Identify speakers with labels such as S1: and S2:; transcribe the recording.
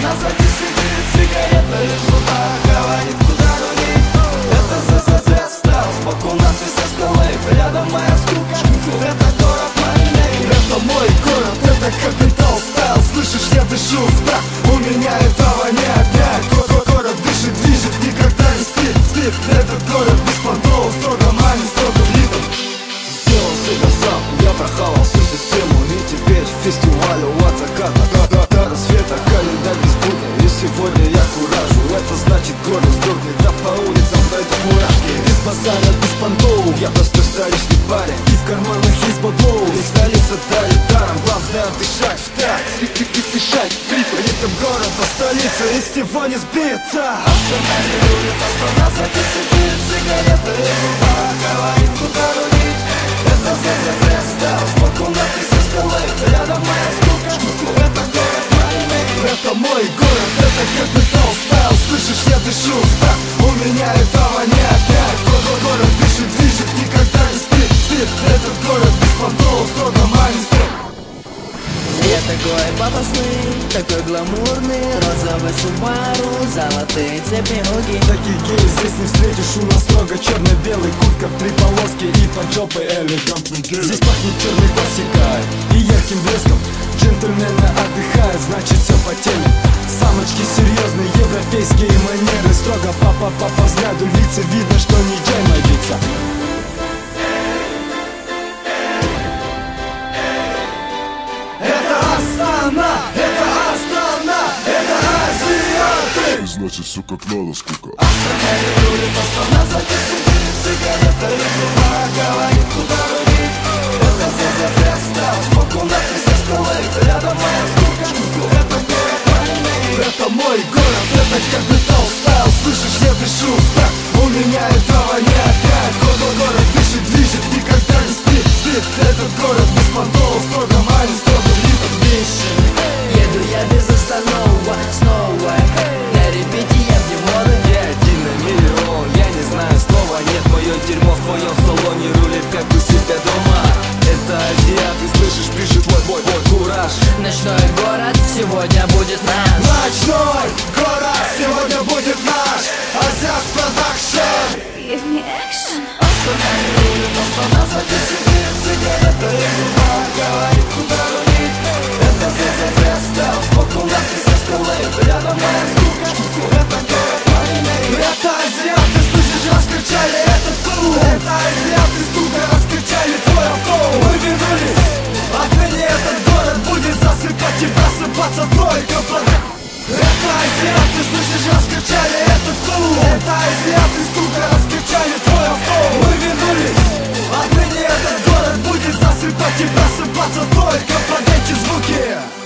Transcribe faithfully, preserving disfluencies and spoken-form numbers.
S1: сзади сидит, сигарета и в зубах, говорит, куда рулить. Это ЗЗЗ стал, сбоку надпись со скалы, рядом моя скука, это город Майней. Это мой город, это капитал стайл. Слышишь, я дышу в так, у меня этого нет, нет. Город дышит, движет, никогда не спит, спит. Этот город без понтов, строго манит, строго в ритм. Сделал себе сам, я прохавал всю систему, и теперь фестиваль от заката до, до рассвета. Календарь без будня, и сегодня я куражу. Это значит город сдохнет, а по улицам пройдут мурашки. Без базара, без понтов, я простой столичный парень, и в карманах есть бабло. И столица дарит даром, главное дышать в такт, и, и, и дышать в ритм. Ритм города, столица, из него не сбиться. Остановили, страна сзади сидит, сигарета и в зубах, говорит, куда рулить. Это ЗЗЗ стал, сбоку надпись со скалы, рядом моя скука, это город Майней. Это мой город, это капитал стайл. Слышишь, я дышу в такт, у меня этого нет, нет. Город дышит, движет, никогда не спит, спит. Этот город без понтов, строго манит, строго.
S2: Я такой пафосный, такой гламурный, розовый Субару, золотые цепи руки.
S1: Таких геев здесь не встретишь, у нас строго черно-белый, куртка при полоске и под жопой элегантный гель. Здесь пахнет черной классикой и ярким блеском. Джентльмены отдыхают, значит все по теме. Самочки серьезные, европейские манеры, строго папа по по взгляду лица, видно, что не джеймовица. Это Астана, это азиаты.
S3: Значит, все как надо, скука.
S1: Остановили, Астана, сзади сидит, сигарета и в зубах, говорит, куда рулить. Это ЗЗЗ стал, сбоку надпись со скалы, рядом моя скука, это город Майней. Это мой город, это капитал стайл. Слышишь, я дышу в такт, у меня этого нет, нет. Город дышит, движет, никогда не спит, спит. Этот город без понтов, строго манит, строго в ритм.
S2: Еду я без останова, снова на репите я в Диморе.
S1: Я один на миллион, я не знаю слова. Нет, мое дерьмо в твоем салоне рулит, как у себя дома. Это азиаты, слышишь, пишет мой бой, мой кураж.
S2: Ночной город сегодня будет наш.
S1: Ночной город сегодня будет наш. Азиат продакшн.
S4: Give me action.
S1: Остановили, Астана, сзади сидит, сигарета и в зубах, говорит, куда рулить. Это ЗЗЗ стал, сбоку надпись со скалы, рядом моя скука, это город Майней. Это азиаты, слышишь, раскричали этот клуб. Это азиаты, сука, раскричали твой авто. Мы вернулись, отныне этот город будет засыпать и просыпаться только под... Это азиаты, слышишь, раскричали этот клуб. Это азиаты, сука, раскричали твой авто. Мы вернулись, отныне этот город будет засыпать и просыпаться только под эти звуки.